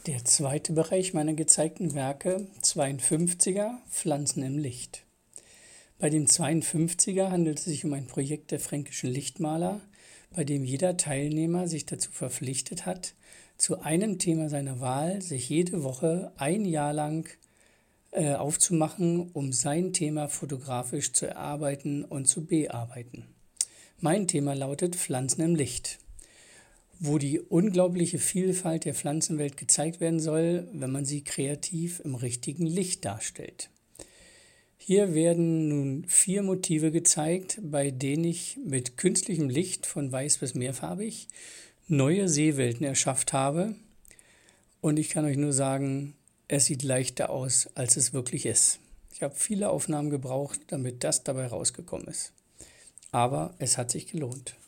Der zweite Bereich meiner gezeigten Werke, 52er, Pflanzen im Licht. Bei dem 52er handelt es sich um ein Projekt der fränkischen Lichtmaler, bei dem jeder Teilnehmer sich dazu verpflichtet hat, zu einem Thema seiner Wahl sich jede Woche ein Jahr lang aufzumachen, um sein Thema fotografisch zu erarbeiten und zu bearbeiten. Mein Thema lautet Pflanzen im Licht, wo die unglaubliche Vielfalt der Pflanzenwelt gezeigt werden soll, wenn man sie kreativ im richtigen Licht darstellt. Hier werden nun 4 Motive gezeigt, bei denen ich mit künstlichem Licht von weiß bis mehrfarbig neue Seewelten erschafft habe. Und ich kann euch nur sagen, es sieht leichter aus, als es wirklich ist. Ich habe viele Aufnahmen gebraucht, damit das dabei rausgekommen ist. Aber es hat sich gelohnt.